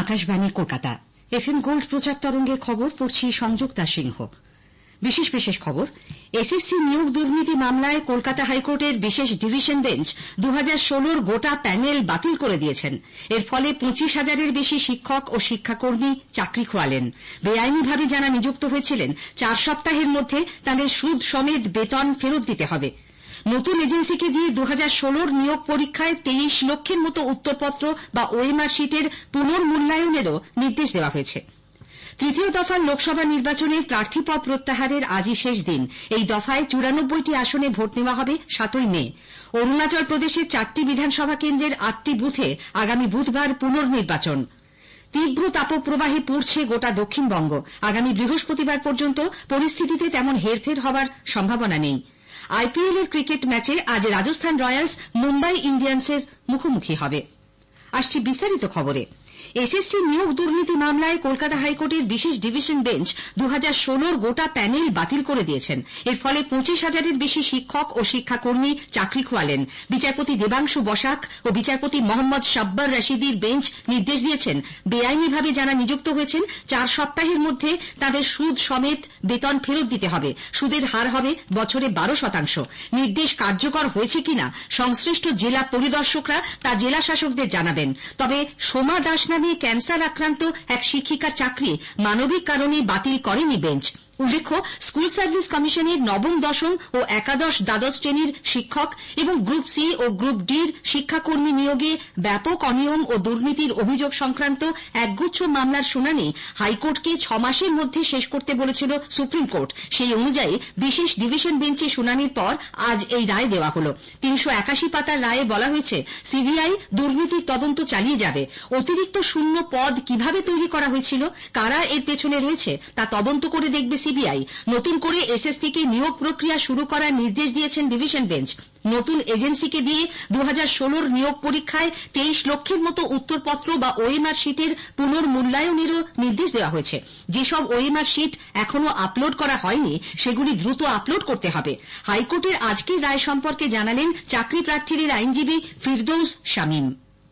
Akashvani Kolkata FM gold প্রচার তরঙ্গের খবর পড়ছি সংযুক্তা সিংহ। বিশেষ বিশেষ খবর, এসএসসি নিয়োগ দুর্নীতি মামলায় কলকাতা হাইকোর্টের বিশেষ ডিভিশন বেঞ্চ 2016 গোটা প্যানেল বাতিল করে দিয়েছেন। এর ফলে 25,000-এর বেশি শিক্ষক ও শিক্ষাকর্মী চাকরি খোয়ালেন। বেআইনিভাবে যারা নিযুক্ত হয়েছিলেন 4 সপ্তাহের মধ্যে তাদের সুদ সমেত বেতন ফেরত দিতে হবে। নতুন এজেন্সিকে দিয়ে 2016 নিয়োগ পরীক্ষায় 23 লক্ষের মতো উত্তরপত্র বা ওএমআর শিটের পুনর্মূল্যায়নেরও নির্দেশ দেওয়া হয়েছে। তৃতীয় দফার লোকসভা নির্বাচনের প্রার্থীপদ প্রত্যাহারের আজই শেষ দিন। এই দফায় 94টি আসনে ভোট নেওয়া হবে 7ই মে। অরুণাচল প্রদেশের 4টি বিধানসভা কেন্দ্রের 8টি বুথে আগামী বুধবার পুনর্নির্বাচন। তীব্র তাপপ্রবাহে পুড়ছে গোটা দক্ষিণবঙ্গ। আগামী বৃহস্পতিবার পর্যন্ত পরিস্থিতিতে তেমন হেরফের হবার সম্ভাবনা নেই। আইপিএল এর ক্রিকেট ম্যাচে আজ রাজস্থান রয়্যালস মুম্বাই ইন্ডিয়ান্সের মুখোমুখি হবে। আসছি বিস্তারিত খবরে। এসএসসি নিয়োগ দুর্নীতি মামলায় কলকাতা হাইকোর্টের বিশেষ ডিভিশন বেঞ্চ 2016 গোটা প্যানেল বাতিল করে দিয়েছেন। এর ফলে 25,000-এর বেশি শিক্ষক ও শিক্ষাকর্মী চাকরি খোয়ালেন। বিচারপতি দেবাংশু বসাক ও বিচারপতি মোহাম্মদ শাব্বার রশিদির বেঞ্চ নির্দেশ দিয়েছেন, বেআইনিভাবে যারা নিযুক্ত হয়েছেন 4 সপ্তাহের মধ্যে তাদের সুদ সমেত বেতন ফেরত দিতে হবে। সুদের হার হবে বছরে 12%। নির্দেশ কার্যকর হয়েছে কিনা সংশ্লিষ্ট জেলা পরিদর্শকরা তা জেলা শাসকদের জানাবেন। তবে সোমা দাস নামে ক্যান্সার আক্রান্ত এক শিক্ষিকার চাকরি মানবিক কারণে বাতিল করেনি বেঞ্চ। উল্লেখ্য, স্কুল সার্ভিস কমিশনের নবম, দশম ও একাদশ, দ্বাদশ শ্রেণীর শিক্ষক এবং গ্রুপ সি ও গ্রুপ ডির শিক্ষাকর্মী নিয়োগে ব্যাপক অনিয়ম ও দুর্নীতির অভিযোগ সংক্রান্ত একগুচ্ছ মামলার শুনানি হাইকোর্টকে 6 মাসের মধ্যে শেষ করতে বলেছিল সুপ্রিম কোর্ট। সেই অনুযায়ী বিশেষ ডিভিশন বেঞ্চে শুনানির পর আজ এই রায় দেওয়া হল। 381 পাতার রায়ে বলা হয়েছে, সিবিআই দুর্নীতির তদন্ত চালিয়ে যাবে। অতিরিক্ত শূন্য পদ কিভাবে তৈরি করা হয়েছিল, কারা এর পেছনে রয়েছে তা তদন্ত করে দেখবে সিবিআই। নতুন করে এসএসসিকে নিয়োগ প্রক্রিয়া শুরু করার নির্দেশ দিয়েছেন ডিভিশন বেঞ্চ। নতুন এজেন্সিকে দিয়ে 2016 নিয়োগ পরীক্ষায় 23 লক্ষের মতো উত্তরপত্র বা ওএমআর শিটের পুনর্মূল্যায়নেরও নির্দেশ দেওয়া হয়েছে। যেসব ওএমআর শিট এখনো আপলোড করা হয়নি সেগুলি দ্রুত আপলোড করতে হবে। হাইকোর্টের আজকের রায় সম্পর্কে জানালেন চাকরি প্রার্থীদের আইনজীবী ফিরদৌস শামীম।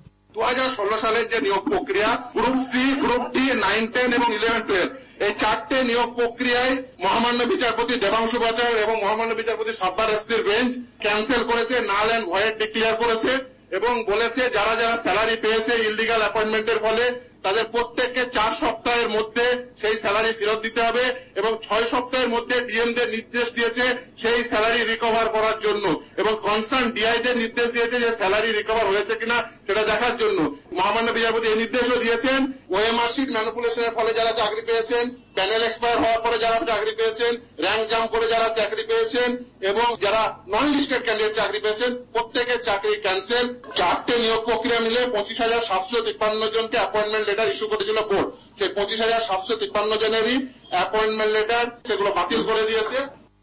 2016 সালের যে নিয়োগ প্রক্রিয়া, গ্রুপ সি, গ্রুপ ডি, 9, 10 এবং 11, 12 এই 4টে নিয়োগ প্রক্রিয়ায় মহামান্য বিচারপতি দেবাংশু বসাক এবং মহামান্য বিচারপতি শাব্বার রশিদির বেঞ্চ ক্যান্সেল করেছে, নাল এন্ড ভয়েড ডিক্লেয়ার করেছে এবং বলেছে যারা যারা স্যালারি পেয়েছে ইললিগাল অ্যাপয়েন্টমেন্টের ফলে তাদের প্রত্যেককে 4 সপ্তাহের মধ্যে সেই স্যালারি ফেরত দিতে হবে এবং 6 সপ্তাহের মধ্যে ডিএমদের নির্দেশ দিয়েছে সেই স্যালারি রিকভার করার জন্য এবং কনসার্ন ডিআইদের নির্দেশ দিয়েছে যে স্যালারি রিকভার হয়েছে কিনা সেটা দেখার জন্য। মহামান্য বিচারপতি এই নির্দেশও দিয়েছেন, ওএমআর শিট ম্যানিপুলেশনের ফলে যারা চাকরি পেয়েছেন, প্যানেল এক্সপায়ার হওয়ার পরে যারা চাকরি পেয়েছেন, র্যাঙ্ক জাম্প করে যারা চাকরি পেয়েছেন এবং যারা নন লিস্টেড ক্যান্ডিডেট চাকরি পেয়েছেন প্রত্যেকের চাকরি ক্যান্সেল। 4টে নিয়োগ প্রক্রিয়া মিলে 25,753 জনকে অ্যাপয়েন্টমেন্ট লেটার ইস্যু করেছিল বোর্ড। সেই 25,753 জনেরই অ্যাপয়েন্টমেন্ট লেটার সেগুলো বাতিল করে দিয়েছে।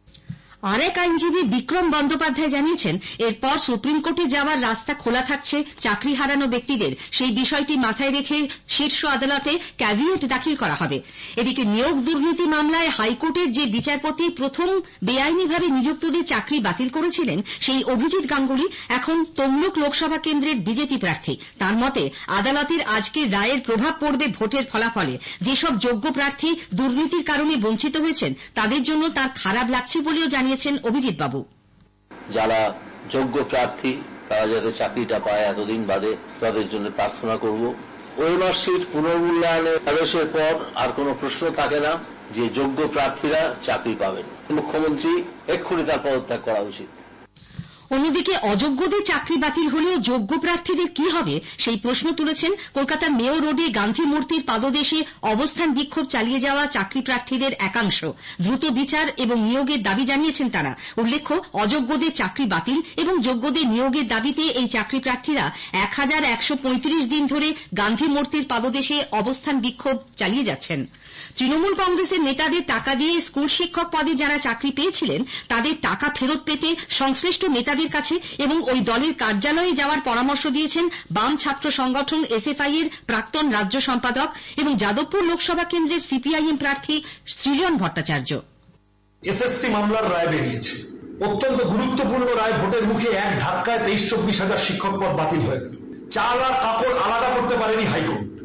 আরেক আইনজীবী বিক্রম বন্দ্যোপাধ্যায় জানিয়েছেন, এরপর সুপ্রিম কোর্টে যাওয়ার রাস্তা খোলা থাকছে চাকরি হারানো ব্যক্তিদের। সেই বিষয়টি মাথায় রেখে শীর্ষ আদালতে ক্যাভিয়েট দাখিল করা হবে। এদিকে নিয়োগ দুর্নীতি মামলায় হাইকোর্টের যে বিচারপতি প্রথম বেআইনিভাবে নিযুক্তদের চাকরি বাতিল করেছিলেন সেই অভিজিৎ গাঙ্গুলি এখন তমলুক লোকসভা কেন্দ্রের বিজেপি প্রার্থী। তার মতে, আদালতের আজকের রায়ের প্রভাব পড়বে ভোটের ফলাফলে। যেসব যোগ্য প্রার্থী দুর্নীতির কারণে বঞ্চিত হয়েছেন তাদের জন্য তার খারাপ লাগছে বলেও জানিয়েছেন অভিজিৎ বাবু। যারা যোগ্য প্রার্থী তারা যাতে চাকরিটা পায় এতদিন বাদে তাদের জন্য প্রার্থনা করব। ওএমআর শিট পুনর্মূল্যায়নের আদেশের পর আর কোনো প্রশ্ন থাকে না যে যোগ্য প্রার্থীরা চাকরি পাবেন। মুখ্যমন্ত্রী এক্ষুনি তার পদত্যাগ করা উচিত। অন্যদিকে অযোগ্যদের চাকরি বাতিল হলেও যোগ্য প্রার্থীদের কি হবে সেই প্রশ্ন তুলেছেন কলকাতার মেয়ো রোডে গান্ধী মূর্তির পাদদেশে অবস্থান বিক্ষোভ চালিয়ে যাওয়া চাকরি প্রার্থীদের একাংশ। দ্রুত বিচার এবং নিয়োগের দাবি জানিয়েছেন তারা। উল্লেখ্য, অযোগ্যদের চাকরি বাতিল এবং যোগ্যদের নিয়োগের দাবিতে এই চাকরি প্রার্থীরা 1135 দিন ধরে গান্ধী মূর্তির পাদদেশে অবস্থান বিক্ষোভ চালিয়ে যাচ্ছেন। তৃণমূল কংগ্রেসের নেতাদের টাকা দিয়ে স্কুল শিক্ষক পদে যারা চাকরি পেয়েছিলেন তাদের টাকা ফেরত পেতে সংশ্লিষ্ট নেতাদের কাছে এবং ওই দলের কার্যালয়ে যাওয়ার পরামর্শ দিয়েছেন বাম ছাত্র সংগঠন এসএফআই এর প্রাক্তন রাজ্য সম্পাদক এবং যাদবপুর লোকসভা কেন্দ্রের সিপিআইএম প্রার্থী সৃজন ভট্টাচার্য। এসএসসি মামলার রায় বেরিয়েছে, অত্যন্ত গুরুত্বপূর্ণ রায়। ভোটের মুখে এক ধাক্কায় 23-24 হাজার শিক্ষক পদ বাতিল হয়ে গেল। চাল আর কাপড় আলাদা করতে পারেনি হাইকোর্ট।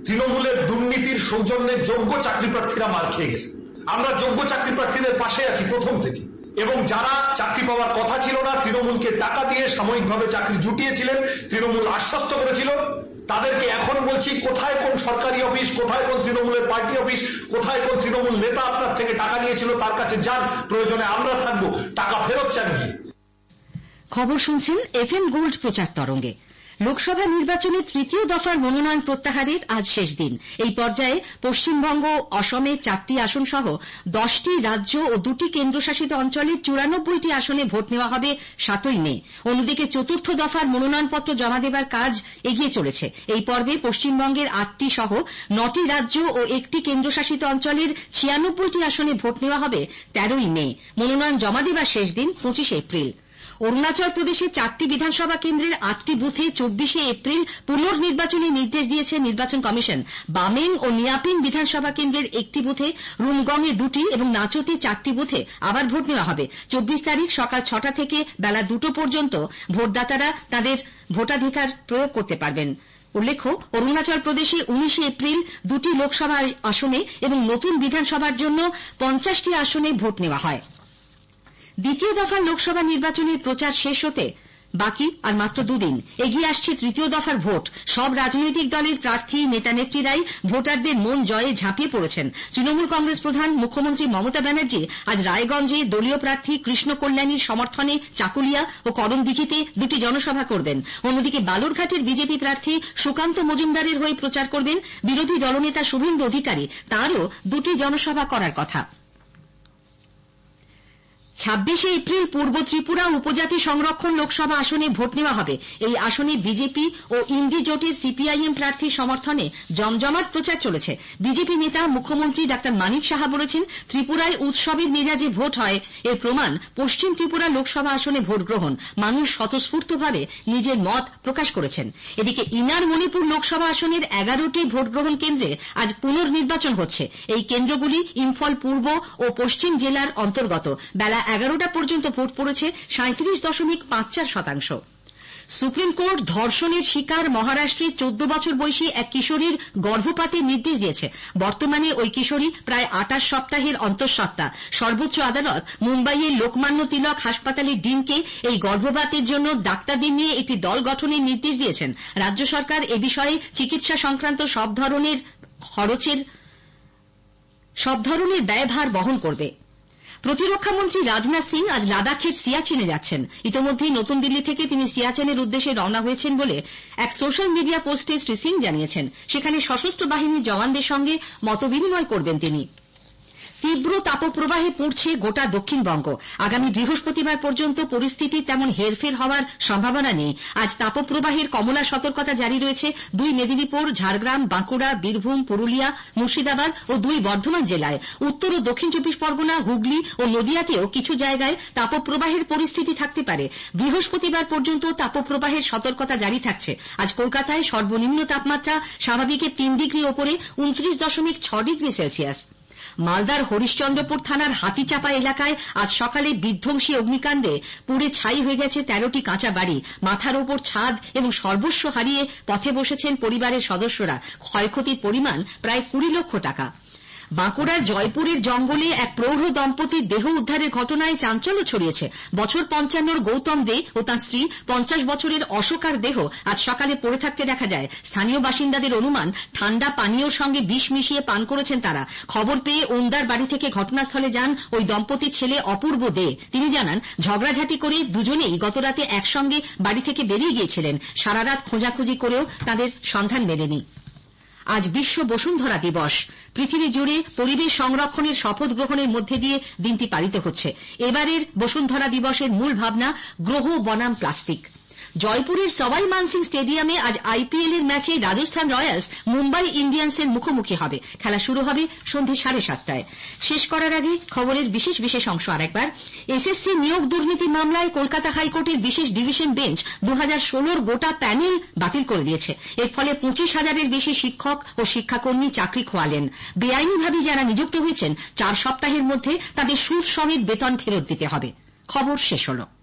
তৃণমূলের দুর্নীতির সৌজন্যে যোগ্য চাকরি প্রার্থীরা মার খেয়ে গেলেন। আমরা যোগ্য চাকরি প্রার্থীদের পাশে আছি প্রথম থেকে, এবং যারা চাকরি পাওয়ার কথা ছিল না, তৃণমূলকে টাকা দিয়ে সাময়িকভাবে চাকরি জুটিয়েছিলেন, তৃণমূল আশ্বস্ত করেছিল, তাদেরকে এখন বলছি, কোথায় কোন সরকারি অফিস, কোথায় কোন তৃণমূলের পার্টি অফিস, কোথায় কোন তৃণমূল নেতা আপনার থেকে টাকা নিয়েছিল, তার কাছে যান, প্রয়োজনে আমরা থাকবো, টাকা ফেরত চান গিয়ে। খবর শুনছেন FM গোল্ড প্রচার তরঙ্গে। লোকসভা নির্বাচনে তৃতীয় দফার মনোনয়ন প্রত্যাহারের আজ শেষ দিন। এই পর্যায়ে পশ্চিমবঙ্গ, অসমে 4টি আসন সহ 10টি রাজ্য ও 2টি কেন্দ্রশাসিত অঞ্চলের 94টি আসনে ভোট নেওয়া হবে 7ই মে। অন্যদিকে চতুর্থ দফার মনোনয়নপত্র জমা দেবার কাজ এগিয়ে চলেছে। এই পর্বে পশ্চিমবঙ্গের 8টি সহ 9টি রাজ্য ও 1টি কেন্দ্রশাসিত অঞ্চলের 96টি আসনে ভোট নেওয়া হবে 13ই মে। মনোনয়ন জমা দেবার শেষ দিন 25 এপ্রিল। অরুণাচল প্রদেশের 4টি বিধানসভা কেন্দ্রের 8টি বুথে 24 এপ্রিল পুনর্নির্বাচনের নির্দেশ দিয়েছে নির্বাচন কমিশন। বামেং ও নিয়াপিং বিধানসভা কেন্দ্রের 1টি বুথে, রুমগংয়ে 2টি এবং নাচোতে 4টি বুথে আবার ভোট নেওয়া হবে। 24 তারিখ সকাল 6টা থেকে বেলা 2টো পর্যন্ত ভোটদাতারা তাদের ভোটাধিকার প্রয়োগ করতে পারবেন। উল্লেখ্য, অরুণাচল প্রদেশে 19 এপ্রিল 2টি লোকসভা আসনে এবং নতুন বিধানসভার জন্য 50টি আসনে ভোট নেওয়া হয়। দ্বিতীয় দফার লোকসভা নির্বাচনের প্রচার শেষ হতে বাকি আর মাত্র 2 দিন। এগিয়ে আসছে তৃতীয় দফার ভোট। সব রাজনৈতিক দলের প্রার্থী, নেতানেত্রীরাই ভোটারদের মন জয়ে ঝাঁপিয়ে পড়েছেন। তৃণমূল কংগ্রেস প্রধান মুখ্যমন্ত্রী মমতা ব্যানার্জি আজ রায়গঞ্জে দলীয় প্রার্থী কৃষ্ণ কল্যাণীর সমর্থনে চাকুলিয়া ও করমদিঘিতে 2টি জনসভা করবেন। অন্যদিকে বালুরঘাটের বিজেপি প্রার্থী সুকান্ত মজুমদারের হয়ে প্রচার করবেন বিরোধী দলনেতা শুভেন্দু অধিকারী। তাঁরও 2টি জনসভা করার কথা। 26 এপ্রিল পূর্ব ত্রিপুরা উপজাতি সংরক্ষণ লোকসভা আসনে ভোট নেওয়া হবে। এই আসনে বিজেপি ও ইন্ডি জোটের সিপিআইএম প্রার্থীর সমর্থনে জমজমাট প্রচার চলেছে। বিজেপি নেতা মুখ্যমন্ত্রী ডাক্তার মানিক সাহা বলেছেন, ত্রিপুরায় উৎসবের মেজাজে ভোট হয়, এর প্রমাণ পশ্চিম ত্রিপুরা লোকসভা আসনে ভোট গ্রহণ। মানুষ স্বতঃস্ফূর্তভাবে নিজের মত প্রকাশ করেছেন। এদিকে ইনার মণিপুর লোকসভা আসনের 11টি ভোট গ্রহণ কেন্দ্রে আজ পুনর্নির্বাচন হচ্ছে। এই কেন্দ্রগুলি ইম্ফল পূর্ব ও পশ্চিম জেলার অন্তর্গত। বেলা 11টা পর্যন্ত ভোট পড়েছে 37.54%। সুপ্রিম কোর্ট ধর্ষণের শিকার মহারাষ্ট্রের 14 বছর বয়সী এক কিশোরীর গর্ভপাতের নির্দেশ দিয়েছে। বর্তমানে ওই কিশোরী প্রায় 28 সপ্তাহের অন্তঃসত্ত্বা। সর্বোচ্চ আদালত মুম্বাইয়ের লোকমান্য তিলক হাসপাতালের ডিনকে এই গর্ভপাতের জন্য ডাক্তারদের নিয়ে একটি দল গঠনের নির্দেশ দিয়েছেন। রাজ্য সরকার এ বিষয়ে চিকিৎসা সংক্রান্ত সব ধরনের ব্যয়ভার বহন করবে। প্রতিরক্ষামন্ত্রী রাজনাথ সিং আজ লাদাখের সিয়াচেনে যাচ্ছেন। ইতিমধ্যেই নতুন দিল্লি থেকে তিনি সিয়াচেনের উদ্দেশ্যে রওনা হয়েছেন বলে এক সোশ্যাল মিডিয়া পোস্টে শ্রী সিং জানিয়েছেন। সেখানে সশস্ত্র বাহিনীর জওয়ানদের সঙ্গে মতবিনিময় করবেন তিনি। তীব্র তাপপ্রবাহে পড়ছে গোটা দক্ষিণবঙ্গ। আগামী বৃহস্পতিবার পর্যন্ত পরিস্থিতি তেমন হেরফের হওয়ার সম্ভাবনা নেই। আজ তাপপ্রবাহের কমলা সতর্কতা জারি রয়েছে 2 মেদিনীপুর, ঝাড়গ্রাম, বাঁকুড়া, বীরভূম, পুরুলিয়া, মুর্শিদাবাদ ও 2 বর্ধমান জেলায়। উত্তর ও দক্ষিণ 24 পরগনা, হুগলি ও নদিয়াতেও কিছু জায়গায় তাপপ্রবাহের পরিস্থিতি থাকতে পারে। বৃহস্পতিবার পর্যন্ত তাপপ্রবাহের সতর্কতা জারি থাকছে। আজ কলকাতায় সর্বনিম্ন তাপমাত্রা স্বাভাবিকের 3 ডিগ্রি ওপরে 29.6 ডিগ্রি সেলসিয়াস। মালদার হরিশ্চন্দ্রপুর থানার হাতিচাপা এলাকায় আজ সকালে বিধ্বংসী অগ্নিকাণ্ডে পুড়ে ছাই হয়ে গেছে 13টি কাঁচা বাড়ি। মাথার ওপর ছাদ এবং সর্বস্ব হারিয়ে পথে বসেছেন পরিবারের সদস্যরা। ক্ষয়ক্ষতির পরিমাণ প্রায় 20 লক্ষ টাকা। বাঁকুড়ার জয়পুরের জঙ্গলে এক প্রৌঢ় দম্পতির দেহ উদ্ধারের ঘটনায় চাঞ্চল্য ছড়িয়েছে। বছর 55 গৌতম দে ও তাঁর স্ত্রী 50 বছরের অশোকার দেহ আজ সকালে পড়ে থাকতে দেখা যায়। স্থানীয় বাসিন্দাদের অনুমান, ঠান্ডা পানীয়র সঙ্গে বিষ মিশিয়ে পান করেছেন তারা। খবর পেয়ে ওন্দার বাড়ি থেকে ঘটনাস্থলে যান ওই দম্পতির ছেলে অপূর্ব দে। তিনি জানান, ঝগড়াঝাটি করে দুজনেই গতরাতে একসঙ্গে বাড়ি থেকে বেরিয়ে গিয়েছিলেন। সারারাত খোঁজাখুঁজি করেও তাদের সন্ধান মেলেনি। আজ বিশ্ব বসুন্ধরা দিবস। পৃথিবী জুড়ে পরিবেশ সংরক্ষণের শপথ গ্রহণের মধ্যে দিয়ে দিনটি পালিত হচ্ছে। এবারের বসুন্ধরা দিবসের মূল ভাবনা গ্রহ বনাম প্লাস্টিক। জয়পুরের সবাই মানসিং স্টেডিয়ামে আজ আইপিএল এর ম্যাচে রাজস্থান রয়্যালস মুম্বাই ইন্ডিয়ান্সের মুখোমুখি হবে। খেলা শুরু হবে সন্ধ্যে 7:30টায়। শেষ করার আগে খবরের বিশেষ অংশ আরেকবার। এসএসসি নিয়োগ দুর্নীতি মামলায় কলকাতা হাইকোর্টের বিশেষ ডিভিশন বেঞ্চ 2016 গোটা প্যানেল বাতিল করে দিয়েছে। এর ফলে 25,000-এর বেশি শিক্ষক ও শিক্ষাকর্মী চাকরি খোয়ালেন। বেআইনিভাবে যারা নিযুক্ত হয়েছেন 4 সপ্তাহের মধ্যে তাদের সুদ সমেত বেতন ফেরত দিতে হবে। খবর শেষ হলো।